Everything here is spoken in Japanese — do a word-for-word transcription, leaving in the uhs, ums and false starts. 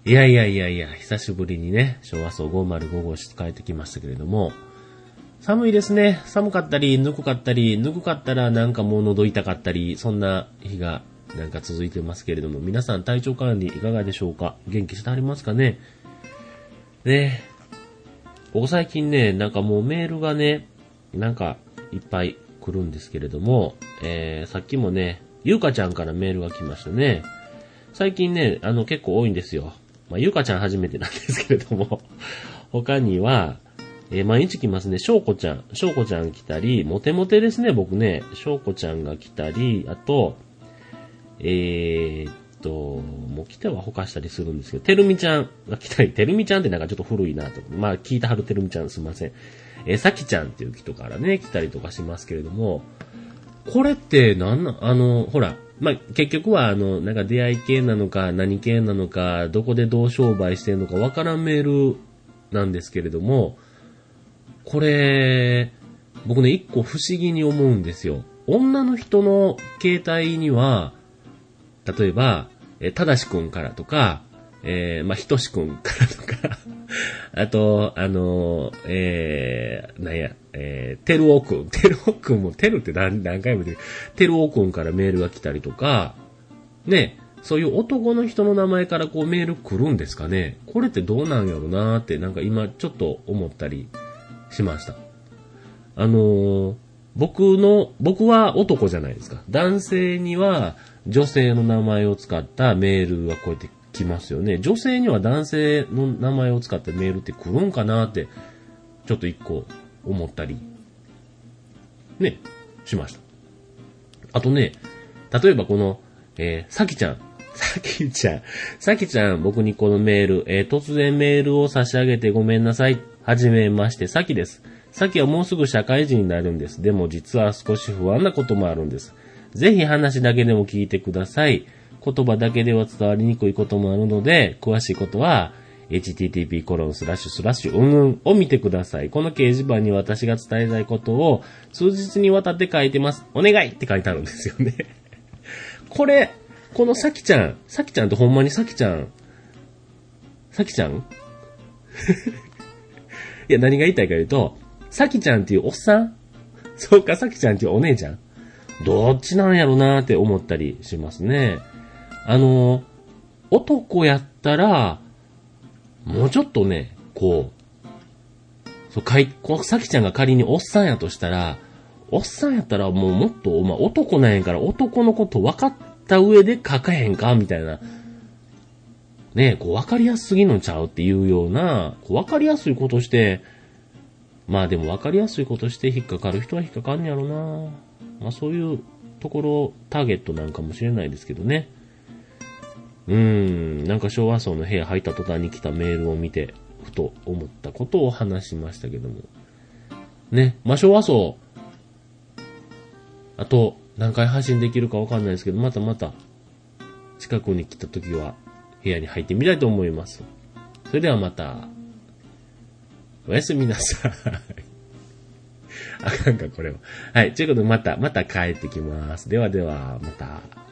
いやいやいやいや、久しぶりにね、昭和層ごーまるご号室帰ってきましたけれども、寒いですね。寒かったり、ぬくかったり、ぬくかったらなんかもう喉痛かったり、そんな日がなんか続いてますけれども、皆さん体調管理いかがでしょうか？元気してありますかね？ね、ここ最近ね、なんかもうメールがね、なんかいっぱい来るんですけれども、えー、さっきもね、ゆうかちゃんからメールが来ましたね。最近ね、あの結構多いんですよ。まあ、ゆうかちゃん初めてなんですけれども、他には、えー、毎日来ますね。しょうこちゃん。しょうこちゃん来たり、モテモテですね、僕ね。しょうこちゃんが来たり、あと、えーっと、もう来てはほかしたりするんですけど、てるみちゃんが来たり、てるみちゃんってなんかちょっと古いなと。まあ、聞いたはるてるみちゃんすいません。えー、さきちゃんっていう人からね、来たりとかしますけれども、これってなんな、あの、ほら、まあ、結局はあの、なんか出会い系なのか、何系なのか、どこでどう商売してるのかわからんメールなんですけれども、これ、僕ね、一個不思議に思うんですよ。女の人の携帯には、例えば、え、ただしくんからとか、えー、まあ、ひとしくんからとか、あと、あの、えー、なんや、えー、てるおくん、てるおくんも、てるって何、何回も言う、てるおくんからメールが来たりとか、ね、そういう男の人の名前からこうメール来るんですかね。これってどうなんやろなーって、なんか今ちょっと思ったりしました。あのー、僕の、僕は男じゃないですか。男性には女性の名前を使ったメールがこうやって来ますよね。女性には男性の名前を使ったメールって来るんかなって、ちょっと一個思ったり、ね、しました。あとね、例えばこの、えー、さきちゃん。さきちゃん。さきちゃん、僕にこのメール、えー、突然メールを差し上げてごめんなさい。はじめまして、さきです。さきはもうすぐ社会人になるんです。でも実は少し不安なこともあるんです。ぜひ話だけでも聞いてください。言葉だけでは伝わりにくいこともあるので、詳しいことは、エイチティーティーピーコロンスラッシュスラッシュうんうんを見てください。この掲示板に私が伝えたいことを数日にわたって書いてます。お願いって書いてあるんですよね。これ、このさきちゃん、さきちゃんってほんまにさきちゃん、さきちゃんいや、何が言いたいか言うと、さきちゃんっていうおっさんそうか、さきちゃんっていうお姉ちゃんどっちなんやろなーって思ったりしますね。あの、男やったら、もうちょっとね、こう、そう、かい、このさきちゃんが仮におっさんやとしたら、おっさんやったらもうもっと、まあ、男なんやから男のこと分かった上で書かへんかみたいな。ね、こう分かりやすすぎのちゃうっていうような、こう分かりやすいことして、まあでも分かりやすいことして引っかかる人は引っかかんやろな。まあそういうところターゲットなんかもしれないですけどね。うーん、なんか昭和層の部屋入った途端に来たメールを見て、ふと思ったことを話しましたけども。ね、まあ昭和層、あと何回配信できるかわかんないですけど、またまた近くに来た時は部屋に入ってみたいと思います。それではまた、おやすみなさい。あかんか、これは。はい。ということで、また、また帰ってきます。ではでは、また。